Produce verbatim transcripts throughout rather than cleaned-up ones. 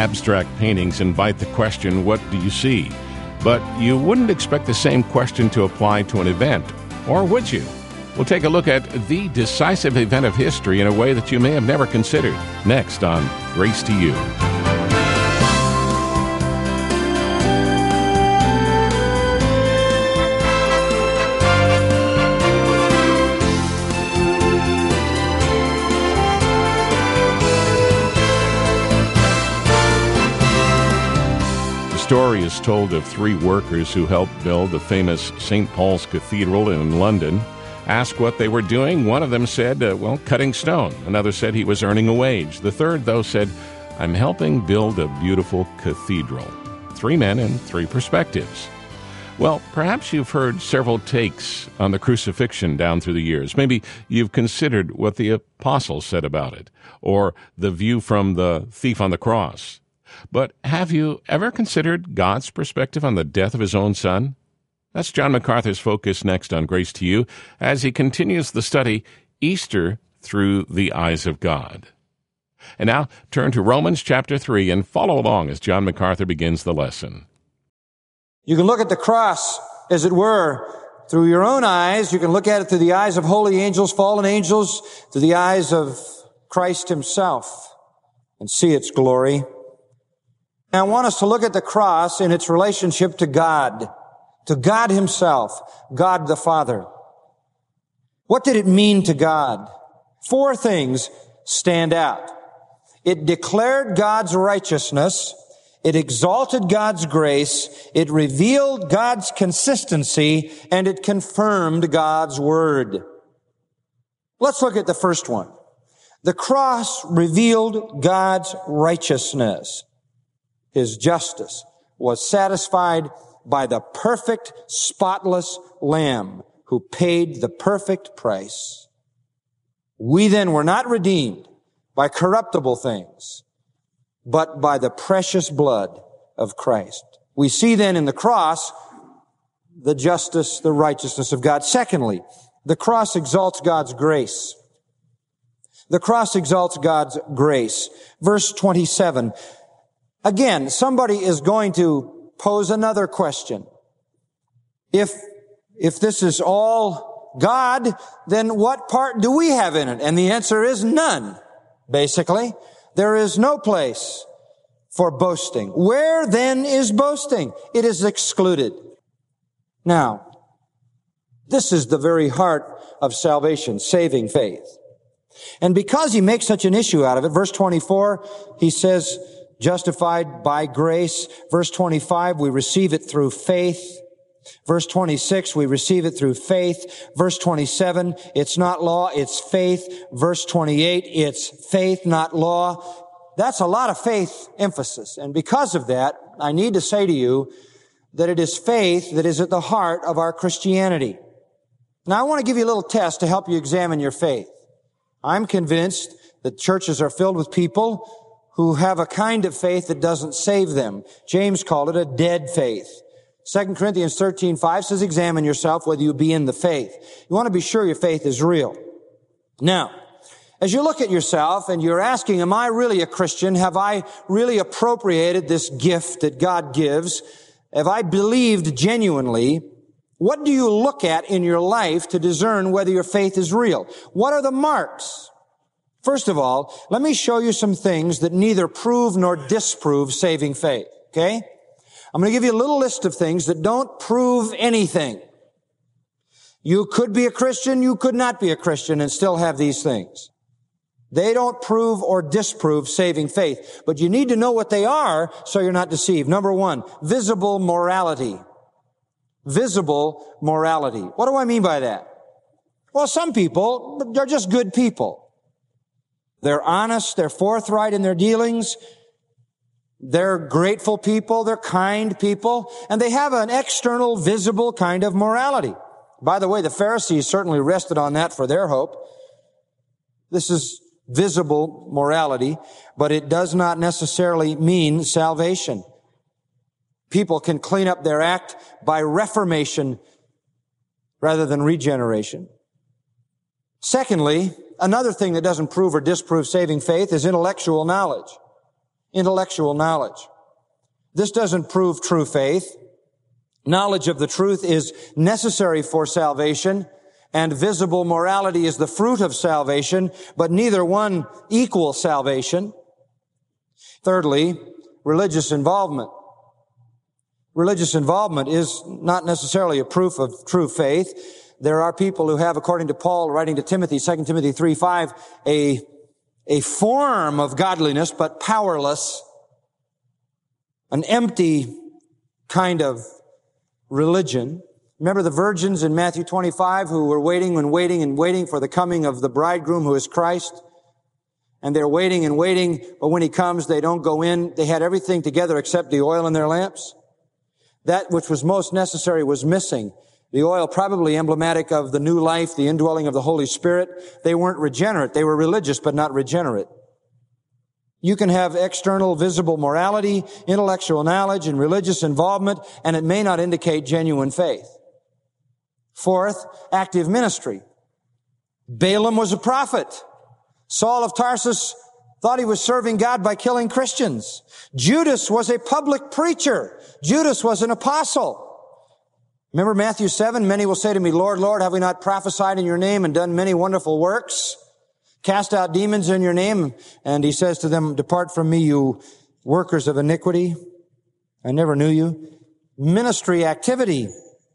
Abstract paintings invite the question, what do you see? But you wouldn't expect the same question to apply to an event, or would you? We'll take a look at the decisive event of history in a way that you may have never considered. Next on Grace to You. The story is told of three workers who helped build the famous Saint Paul's Cathedral in London. Asked what they were doing, one of them said, uh, well, cutting stone. Another said he was earning a wage. The third, though, said, I'm helping build a beautiful cathedral. Three men and three perspectives. Well, perhaps you've heard several takes on the crucifixion down through the years. Maybe you've considered what the apostles said about it, or the view from the thief on the cross. But have you ever considered God's perspective on the death of his own son? That's John MacArthur's focus next on Grace to You as he continues the study, Easter Through the Eyes of God. And now turn to Romans chapter three and follow along as John MacArthur begins the lesson. You can look at the cross, as it were, through your own eyes. You can look at it through the eyes of holy angels, fallen angels, through the eyes of Christ himself, and see its glory. I want us to look at the cross in its relationship to God, to God himself, God the Father. What did it mean to God? Four things stand out. It declared God's righteousness. It exalted God's grace. It revealed God's consistency, and it confirmed God's word. Let's look at the first one. The cross revealed God's righteousness. His justice was satisfied by the perfect, spotless Lamb who paid the perfect price. We then were not redeemed by corruptible things, but by the precious blood of Christ. We see then in the cross the justice, the righteousness of God. Secondly, the cross exalts God's grace. The cross exalts God's grace. Verse twenty-seven. Again, somebody is going to pose another question. If, if this is all God, then what part do we have in it? And the answer is none, basically. There is no place for boasting. Where then is boasting? It is excluded. Now, this is the very heart of salvation, saving faith. And because he makes such an issue out of it, verse twenty-four, he says, justified by grace. Verse twenty-five, we receive it through faith. Verse twenty-six, we receive it through faith. Verse twenty-seven, it's not law, it's faith. Verse twenty-eight, it's faith, not law. That's a lot of faith emphasis. And because of that, I need to say to you that it is faith that is at the heart of our Christianity. Now, I want to give you a little test to help you examine your faith. I'm convinced that churches are filled with people who have a kind of faith that doesn't save them. James called it a dead faith. Second Corinthians thirteen five says, examine yourself whether you be in the faith. You want to be sure your faith is real. Now, as you look at yourself and you're asking, am I really a Christian? Have I really appropriated this gift that God gives? Have I believed genuinely? What do you look at in your life to discern whether your faith is real? What are the marks? First of all, let me show you some things that neither prove nor disprove saving faith, okay? I'm going to give you a little list of things that don't prove anything. You could be a Christian, you could not be a Christian and still have these things. They don't prove or disprove saving faith, but you need to know what they are so you're not deceived. Number one, visible morality. Visible morality. What do I mean by that? Well, some people, they're just good people. They're honest, they're forthright in their dealings, they're grateful people, they're kind people, and they have an external, visible kind of morality. By the way, the Pharisees certainly rested on that for their hope. This is visible morality, but it does not necessarily mean salvation. People can clean up their act by reformation rather than regeneration. Secondly, another thing that doesn't prove or disprove saving faith is intellectual knowledge. intellectual knowledge. This doesn't prove true faith. Knowledge of the truth is necessary for salvation, and visible morality is the fruit of salvation, but neither one equals salvation. Thirdly, religious involvement. Religious involvement is not necessarily a proof of true faith. There are people who have, according to Paul writing to Timothy, Second Timothy three five, a, a form of godliness, but powerless, an empty kind of religion. Remember the virgins in Matthew twenty-five who were waiting and waiting and waiting for the coming of the bridegroom who is Christ? And they're waiting and waiting, but when he comes, they don't go in. They had everything together except the oil in their lamps. That which was most necessary was missing. The oil probably emblematic of the new life, the indwelling of the Holy Spirit. They weren't regenerate. They were religious, but not regenerate. You can have external visible morality, intellectual knowledge, and religious involvement, and it may not indicate genuine faith. Fourth, active ministry. Balaam was a prophet. Saul of Tarsus thought he was serving God by killing Christians. Judas was a public preacher. Judas was an apostle. Remember Matthew seven, many will say to me, Lord, Lord, have we not prophesied in your name and done many wonderful works? Cast out demons in your name. And he says to them, depart from me, you workers of iniquity. I never knew you. Ministry activity.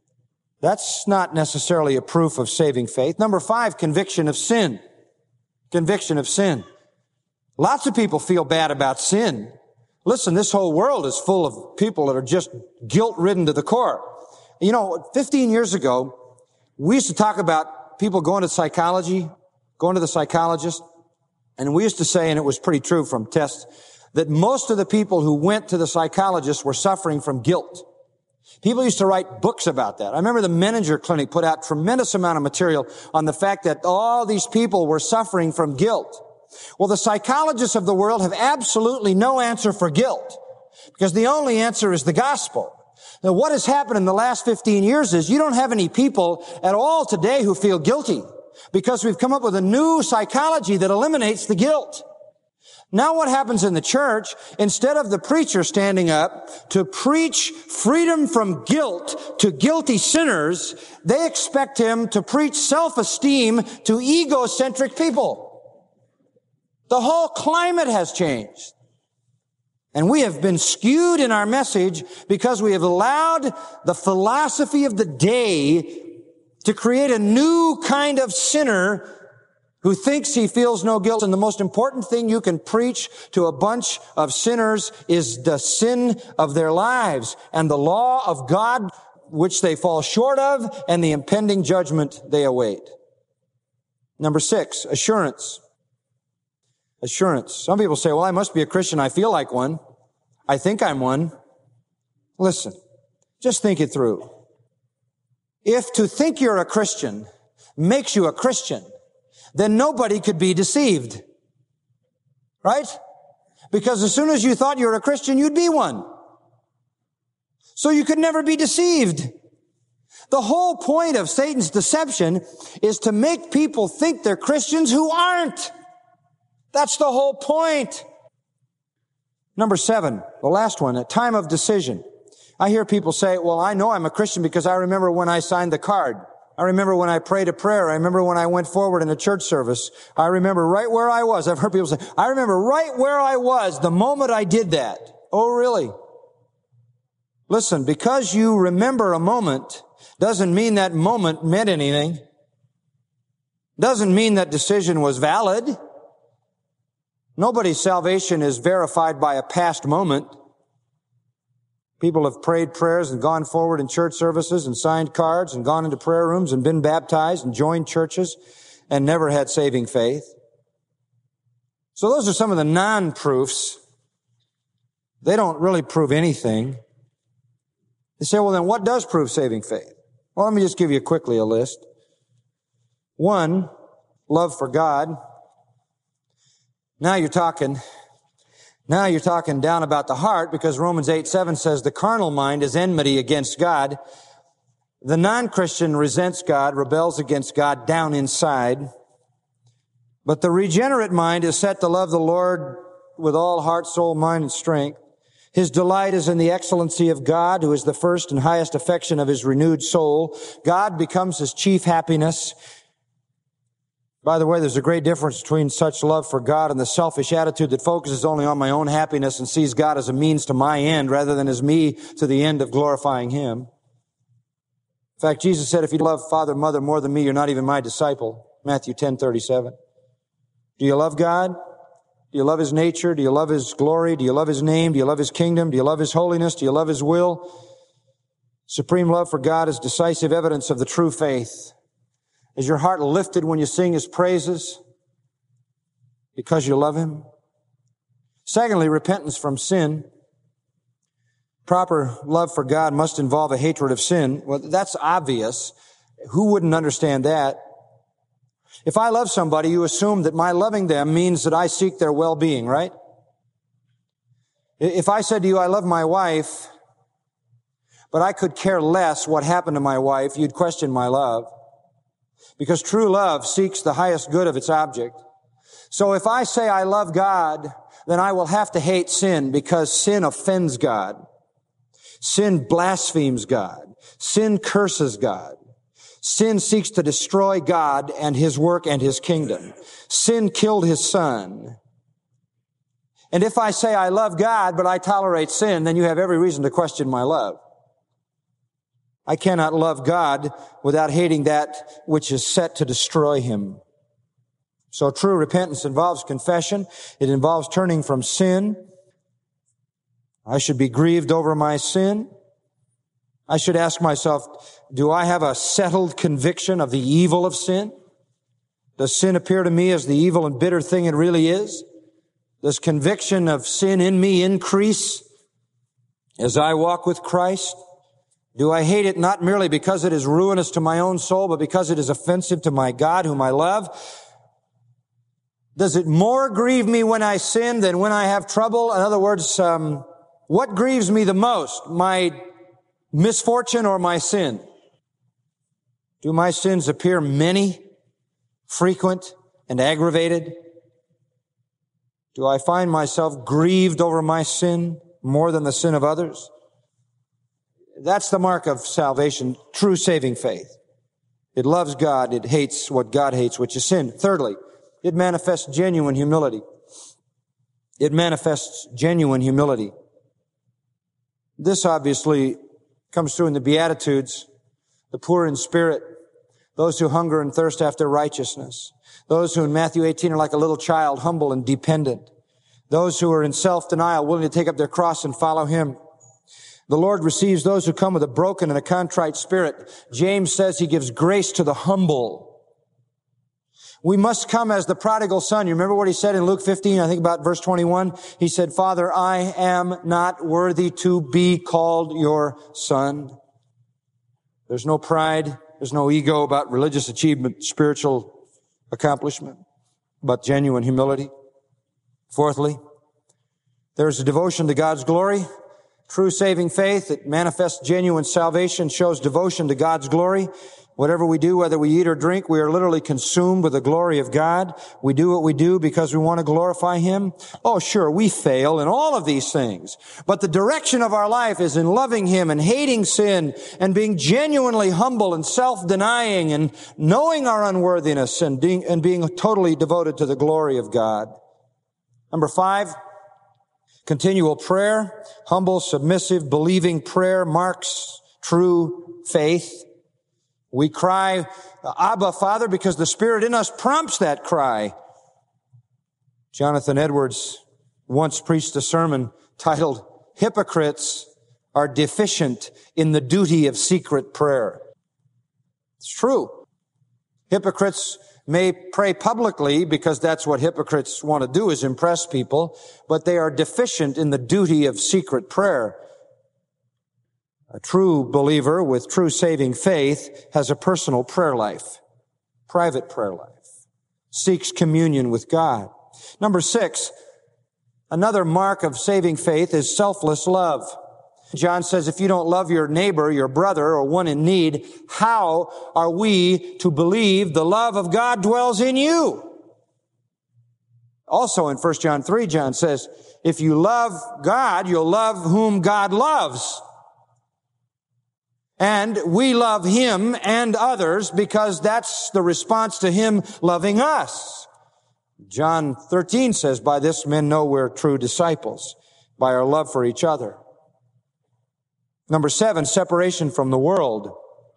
That's not necessarily a proof of saving faith. Number five, conviction of sin. Conviction of sin. Lots of people feel bad about sin. Listen, this whole world is full of people that are just guilt-ridden to the core. You know, fifteen years ago, we used to talk about people going to psychology, going to the psychologist, and we used to say, and it was pretty true from tests, that most of the people who went to the psychologist were suffering from guilt. People used to write books about that. I remember the Menninger Clinic put out tremendous amount of material on the fact that all these people were suffering from guilt. Well, the psychologists of the world have absolutely no answer for guilt, because the only answer is the gospel. Now, what has happened in the last fifteen years is you don't have any people at all today who feel guilty, because we've come up with a new psychology that eliminates the guilt. Now what happens in the church, instead of the preacher standing up to preach freedom from guilt to guilty sinners, they expect him to preach self-esteem to egocentric people. The whole climate has changed. And we have been skewed in our message because we have allowed the philosophy of the day to create a new kind of sinner who thinks he feels no guilt. And the most important thing you can preach to a bunch of sinners is the sin of their lives and the law of God which they fall short of and the impending judgment they await. Number six, assurance. Assurance. Some people say, well, I must be a Christian. I feel like one. I think I'm one. Listen, just think it through. If to think you're a Christian makes you a Christian, then nobody could be deceived. Right? Because as soon as you thought you were a Christian, you'd be one. So you could never be deceived. The whole point of Satan's deception is to make people think they're Christians who aren't. That's the whole point. Number seven, the last one, a time of decision. I hear people say, well, I know I'm a Christian because I remember when I signed the card. I remember when I prayed a prayer. I remember when I went forward in a church service. I remember right where I was. I've heard people say, I remember right where I was the moment I did that. Oh, really? Listen, because you remember a moment doesn't mean that moment meant anything. Doesn't mean that decision was valid. Nobody's salvation is verified by a past moment. People have prayed prayers and gone forward in church services and signed cards and gone into prayer rooms and been baptized and joined churches and never had saving faith. So those are some of the non-proofs. They don't really prove anything. You say, well, then what does prove saving faith? Well, let me just give you quickly a list. One, love for God. Now you're talking, now you're talking down about the heart, because Romans eight seven says the carnal mind is enmity against God. The non-Christian resents God, rebels against God down inside. But the regenerate mind is set to love the Lord with all heart, soul, mind, and strength. His delight is in the excellency of God, who is the first and highest affection of his renewed soul. God becomes his chief happiness. By the way, there's a great difference between such love for God and the selfish attitude that focuses only on my own happiness and sees God as a means to my end rather than as me to the end of glorifying him. In fact, Jesus said, if you love father and mother more than me, you're not even my disciple. Matthew ten thirty-seven. Do you love God? Do you love his nature? Do you love his glory? Do you love his name? Do you love his kingdom? Do you love his holiness? Do you love his will? Supreme love for God is decisive evidence of the true faith. Is your heart lifted when you sing his praises because you love him? Secondly, repentance from sin. Proper love for God must involve a hatred of sin. Well, that's obvious. Who wouldn't understand that? If I love somebody, you assume that my loving them means that I seek their well-being, right? If I said to you, I love my wife, but I could care less what happened to my wife, you'd question my love. Because true love seeks the highest good of its object. So if I say I love God, then I will have to hate sin because sin offends God. Sin blasphemes God. Sin curses God. Sin seeks to destroy God and his work and his kingdom. Sin killed his son. And if I say I love God, but I tolerate sin, then you have every reason to question my love. I cannot love God without hating that which is set to destroy him. So true repentance involves confession. It involves turning from sin. I should be grieved over my sin. I should ask myself, do I have a settled conviction of the evil of sin? Does sin appear to me as the evil and bitter thing it really is? Does conviction of sin in me increase as I walk with Christ? Do I hate it not merely because it is ruinous to my own soul, but because it is offensive to my God whom I love? Does it more grieve me when I sin than when I have trouble? In other words, um, what grieves me the most? My misfortune or my sin? Do my sins appear many, frequent, and aggravated? Do I find myself grieved over my sin more than the sin of others? That's the mark of salvation, true saving faith. It loves God, it hates what God hates, which is sin. Thirdly, it manifests genuine humility. It manifests genuine humility. This obviously comes through in the Beatitudes, the poor in spirit, those who hunger and thirst after righteousness, those who in Matthew eighteen are like a little child, humble and dependent, those who are in self-denial, willing to take up their cross and follow him. The Lord receives those who come with a broken and a contrite spirit. James says he gives grace to the humble. We must come as the prodigal son. You remember what he said in Luke fifteen, I think about verse twenty-one? He said, Father, I am not worthy to be called your son. There's no pride. There's no ego about religious achievement, spiritual accomplishment, but genuine humility. Fourthly, there's a devotion to God's glory. True saving faith that manifests genuine salvation shows devotion to God's glory. Whatever we do, whether we eat or drink, we are literally consumed with the glory of God. We do what we do because we want to glorify him. Oh, sure, we fail in all of these things. But the direction of our life is in loving him and hating sin and being genuinely humble and self-denying and knowing our unworthiness and being, and being totally devoted to the glory of God. Number five, continual prayer. Humble, submissive, believing prayer marks true faith. We cry, Abba, Father, because the Spirit in us prompts that cry. Jonathan Edwards once preached a sermon titled, Hypocrites are deficient in the duty of secret prayer. It's true. Hypocrites may pray publicly because that's what hypocrites want to do, is impress people, but they are deficient in the duty of secret prayer. A true believer with true saving faith has a personal prayer life, private prayer life, seeks communion with God. Number six, another mark of saving faith is selfless love. John says, if you don't love your neighbor, your brother, or one in need, how are we to believe the love of God dwells in you? Also in First John three, John says, if you love God, you'll love whom God loves. And we love Him and others because that's the response to Him loving us. John thirteen says, by this men know we're true disciples, by our love for each other. Number seven, separation from the world.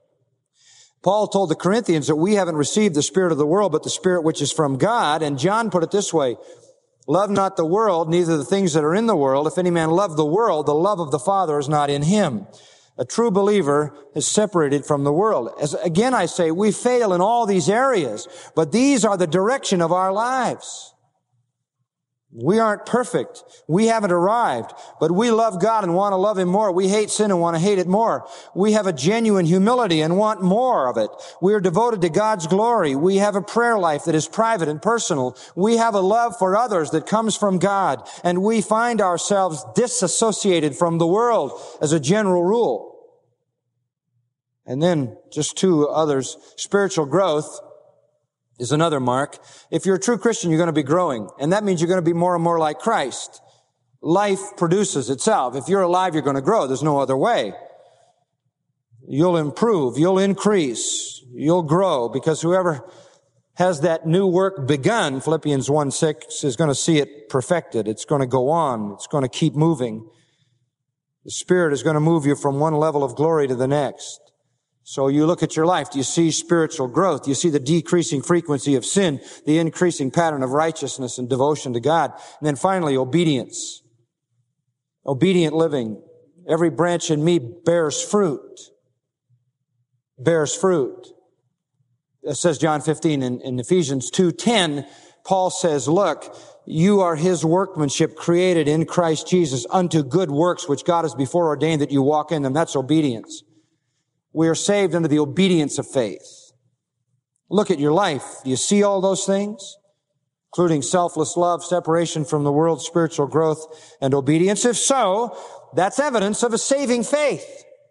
Paul told the Corinthians that we haven't received the spirit of the world, but the Spirit which is from God. And John put it this way, love not the world, neither the things that are in the world. If any man love the world, the love of the Father is not in him. A true believer is separated from the world. As again I say, we fail in all these areas, but these are the direction of our lives. We aren't perfect. We haven't arrived, but we love God and want to love Him more. We hate sin and want to hate it more. We have a genuine humility and want more of it. We are devoted to God's glory. We have a prayer life that is private and personal. We have a love for others that comes from God, and we find ourselves disassociated from the world as a general rule. And then just two others. Spiritual growth is another mark. If you're a true Christian, you're going to be growing. And that means you're going to be more and more like Christ. Life produces itself. If you're alive, you're going to grow. There's no other way. You'll improve. You'll increase. You'll grow, because whoever has that new work begun, Philippians one six, is going to see it perfected. It's going to go on. It's going to keep moving. The Spirit is going to move you from one level of glory to the next. So you look at your life, do you see spiritual growth? Do you see the decreasing frequency of sin, the increasing pattern of righteousness and devotion to God? And then finally, obedience. Obedient living. Every branch in me bears fruit. Bears fruit. It says John fifteen in, in Ephesians two ten, Paul says, look, you are His workmanship created in Christ Jesus unto good works which God has before ordained that you walk in them. That's obedience. We are saved under the obedience of faith. Look at your life. Do you see all those things? Including selfless love, separation from the world, spiritual growth, and obedience. If so, that's evidence of a saving faith.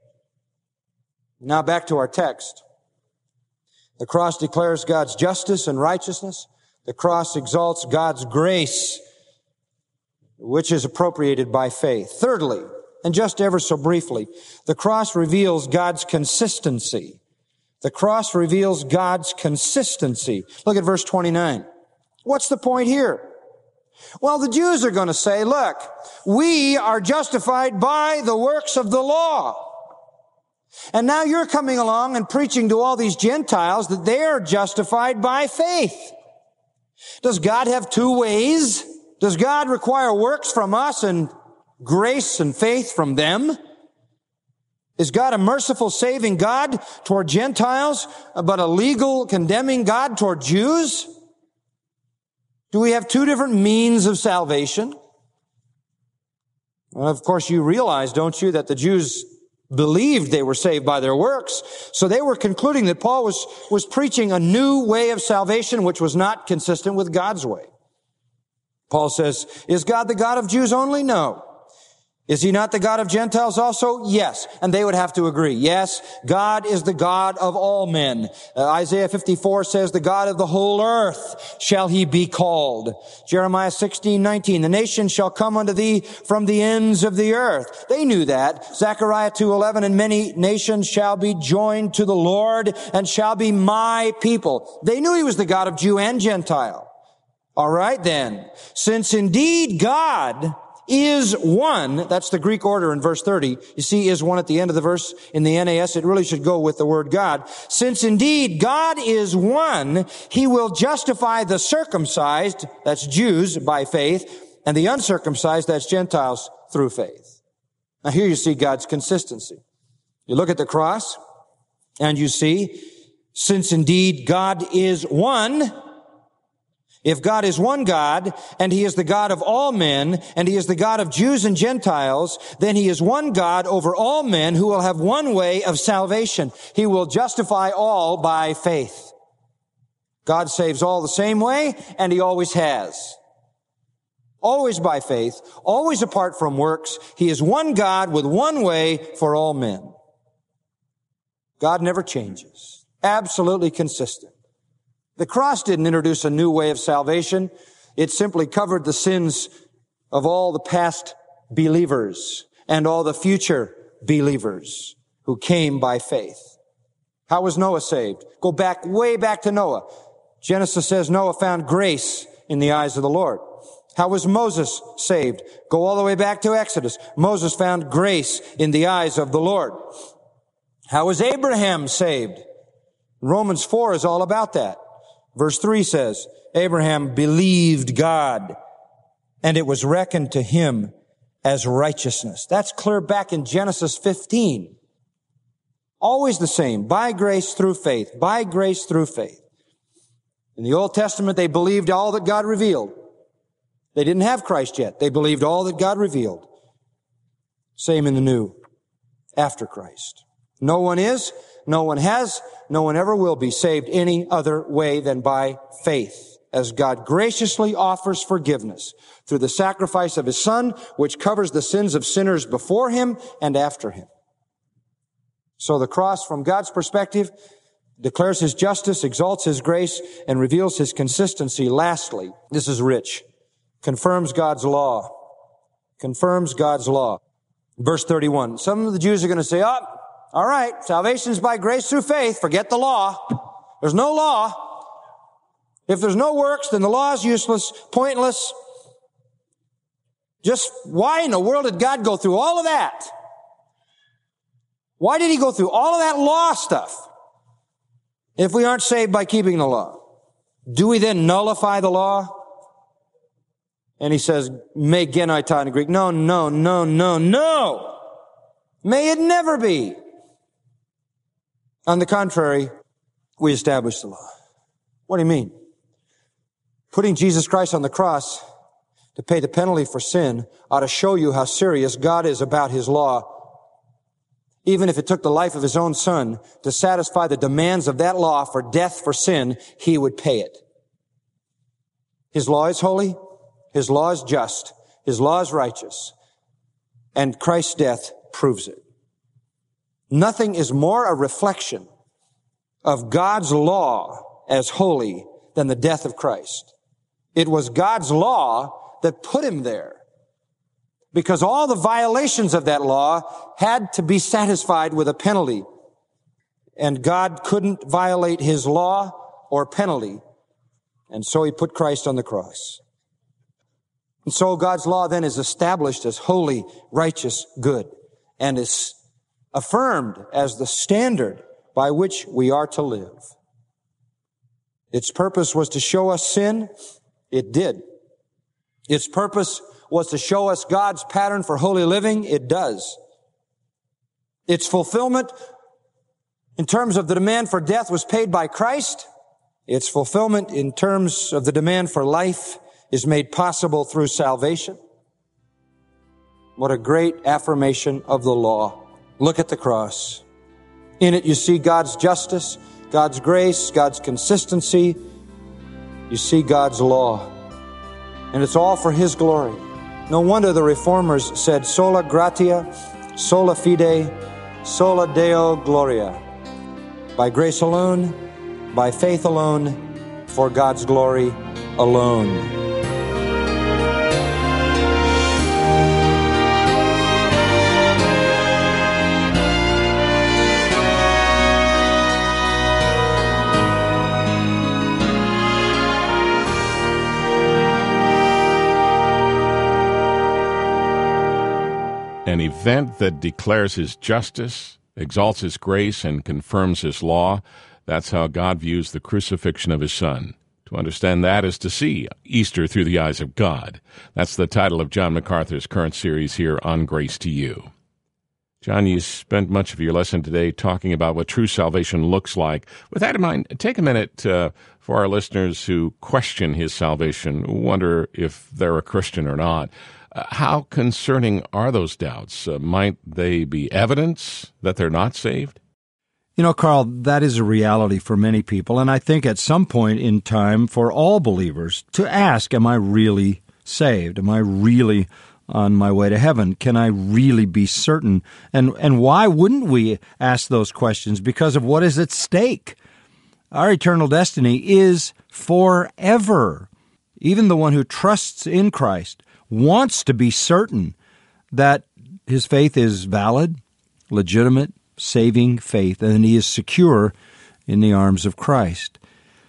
Now back to our text. The cross declares God's justice and righteousness. The cross exalts God's grace, which is appropriated by faith. Thirdly, and just ever so briefly, the cross reveals God's consistency. The cross reveals God's consistency. Look at verse twenty-nine. What's the point here? Well, the Jews are going to say, look, we are justified by the works of the law. And now you're coming along and preaching to all these Gentiles that they are justified by faith. Does God have two ways? Does God require works from us and grace and faith from them? Is God a merciful, saving God toward Gentiles, but a legal, condemning God toward Jews? Do we have two different means of salvation? Well, of course, you realize, don't you, that the Jews believed they were saved by their works. So they were concluding that Paul was, was preaching a new way of salvation, which was not consistent with God's way. Paul says, is God the God of Jews only? No. Is He not the God of Gentiles also? Yes. And they would have to agree. Yes, God is the God of all men. Uh, Isaiah fifty-four says, the God of the whole earth shall He be called. Jeremiah sixteen nineteen, the nations shall come unto thee from the ends of the earth. They knew that. Zechariah two eleven, and many nations shall be joined to the Lord and shall be my people. They knew He was the God of Jew and Gentile. All right then. Since indeed God is one, that's the Greek order in verse thirty. You see is one at the end of the verse in the N A S. It really should go with the word God. Since indeed God is one, He will justify the circumcised, that's Jews, by faith, and the uncircumcised, that's Gentiles, through faith. Now here you see God's consistency. You look at the cross, and you see, since indeed God is one, if God is one God, and He is the God of all men, and He is the God of Jews and Gentiles, then He is one God over all men who will have one way of salvation. He will justify all by faith. God saves all the same way, and He always has. Always by faith, always apart from works. He is one God with one way for all men. God never changes. Absolutely consistent. The cross didn't introduce a new way of salvation. It simply covered the sins of all the past believers and all the future believers who came by faith. How was Noah saved? Go back, way back to Noah. Genesis says Noah found grace in the eyes of the Lord. How was Moses saved? Go all the way back to Exodus. Moses found grace in the eyes of the Lord. How was Abraham saved? Romans four is all about that. Verse three says, Abraham believed God, and it was reckoned to him as righteousness. That's clear back in Genesis fifteen. Always the same. By grace through faith. By grace through faith. In the Old Testament, they believed all that God revealed. They didn't have Christ yet. They believed all that God revealed. Same in the New, after Christ. No one is, no one has, no one ever will be saved any other way than by faith, as God graciously offers forgiveness through the sacrifice of His Son, which covers the sins of sinners before Him and after Him. So the cross, from God's perspective, declares His justice, exalts His grace, and reveals His consistency. Lastly, this is rich, confirms God's law. Confirms God's law. Verse thirty-one. Some of the Jews are going to say, oh, all right, salvation's by grace through faith. Forget the law. There's no law. If there's no works, then the law is useless, pointless. Just why in the world did God go through all of that? Why did He go through all of that law stuff if we aren't saved by keeping the law? Do we then nullify the law? And he says, me genoitai in Greek. No, no, no, no, no. May it never be. On the contrary, we establish the law. What do you mean? Putting Jesus Christ on the cross to pay the penalty for sin ought to show you how serious God is about His law. Even if it took the life of His own Son to satisfy the demands of that law for death for sin, He would pay it. His law is holy. His law is just. His law is righteous. And Christ's death proves it. Nothing is more a reflection of God's law as holy than the death of Christ. It was God's law that put Him there, because all the violations of that law had to be satisfied with a penalty. And God couldn't violate His law or penalty. And so He put Christ on the cross. And so God's law then is established as holy, righteous, good, and is affirmed as the standard by which we are to live. Its purpose was to show us sin. It did. Its purpose was to show us God's pattern for holy living. It does. Its fulfillment in terms of the demand for death was paid by Christ. Its fulfillment in terms of the demand for life is made possible through salvation. What a great affirmation of the law. Look at the cross. In it you see God's justice, God's grace, God's consistency. You see God's law. And it's all for His glory. No wonder the Reformers said, sola gratia, sola fide, sola Deo gloria. By grace alone, by faith alone, for God's glory alone. An event that declares His justice, exalts His grace, and confirms His law. That's how God views the crucifixion of His Son. To understand that is to see Easter through the eyes of God. That's the title of John MacArthur's current series here on Grace to You. John, you spent much of your lesson today talking about what true salvation looks like. With that in mind, take a minute uh, for our listeners who question His salvation, wonder if they're a Christian or not. Uh, how concerning are those doubts? Uh, might they be evidence that they're not saved? You know, Carl, that is a reality for many people, and I think at some point in time for all believers to ask, am I really saved? Am I really on my way to heaven? Can I really be certain? And and why wouldn't we ask those questions? Because of what is at stake. Our eternal destiny is forever. even the one who trusts in Christ, wants to be certain that his faith is valid, legitimate, saving faith, and he is secure in the arms of Christ.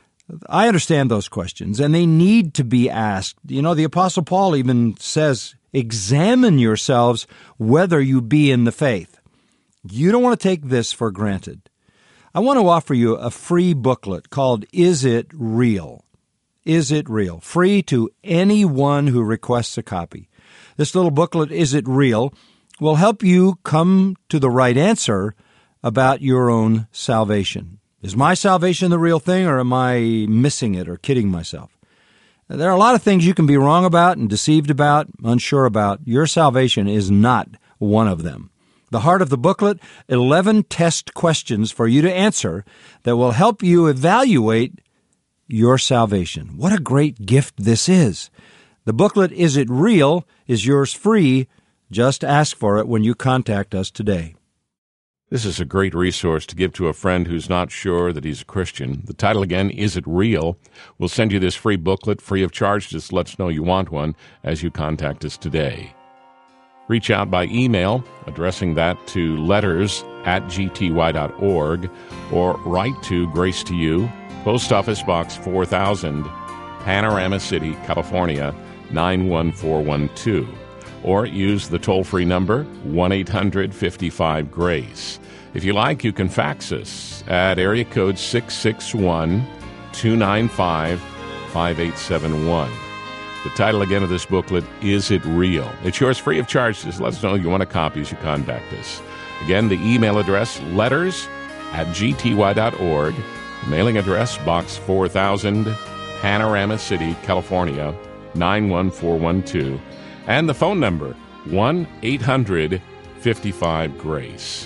I understand those questions, and they need to be asked. You know, the Apostle Paul even says, examine yourselves whether you be in the faith. You don't want to take this for granted. I want to offer you a free booklet called Is It Real? Is It Real? Free to anyone who requests a copy. This little booklet, Is It Real?, will help you come to the right answer about your own salvation. Is my salvation the real thing, or am I missing it or kidding myself? There are a lot of things you can be wrong about and deceived about, unsure about. Your salvation is not one of them. The heart of the booklet, eleven test questions for you to answer that will help you evaluate your salvation. What a great gift this is. The booklet, Is It Real?, is yours free. Just ask for it when you contact us today. This is a great resource to give to a friend who's not sure that he's a Christian. The title again, Is It Real? We'll send you this free booklet free of charge. Just let us know you want one as you contact us today. Reach out by email, addressing that to letters at g t y dot org, or write to Grace to You, Post Office Box four thousand, Panorama City, California, nine one four one two. Or use the toll-free number, one eight hundred fifty-five GRACE. If you like, you can fax us at area code six six one, two nine five, five eight seven one. The title again of this booklet, Is It Real? It's yours free of charge. Just let us know you want a copy as you contact us. Again, the email address, letters at g t y dot org. Mailing address, Box four thousand, Panorama City, California, nine one four one two. And the phone number, one eight hundred fifty-five GRACE.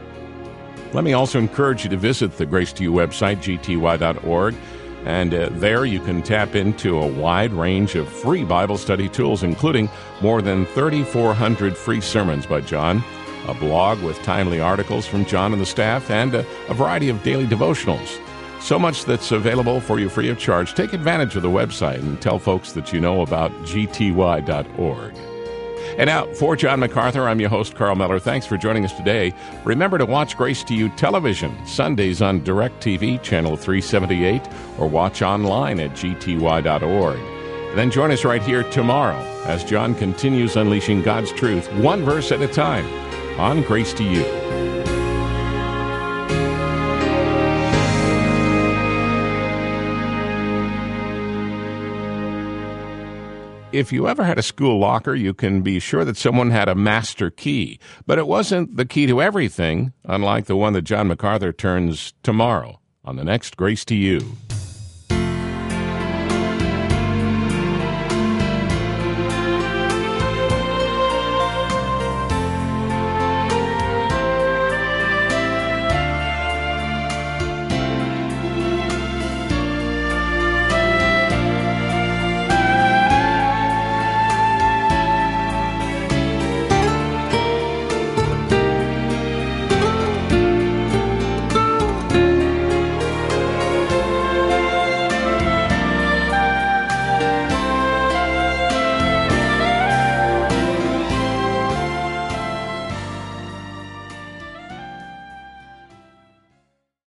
Let me also encourage you to visit the Grace to You website, g t y dot org, and uh, there you can tap into a wide range of free Bible study tools, including more than thirty-four hundred free sermons by John, a blog with timely articles from John and the staff, and uh, a variety of daily devotionals. So much that's available for you free of charge. Take advantage of the website and tell folks that you know about g t y dot org. And now, for John MacArthur, I'm your host, Carl Miller. Thanks for joining us today. Remember to watch Grace to You television, Sundays on DirecTV, Channel three seventy-eight, or watch online at g t y dot org. And then join us right here tomorrow as John continues unleashing God's truth, one verse at a time, on Grace to You. If you ever had a school locker, you can be sure that someone had a master key. But it wasn't the key to everything, unlike the one that John MacArthur turns tomorrow on the next Grace to You.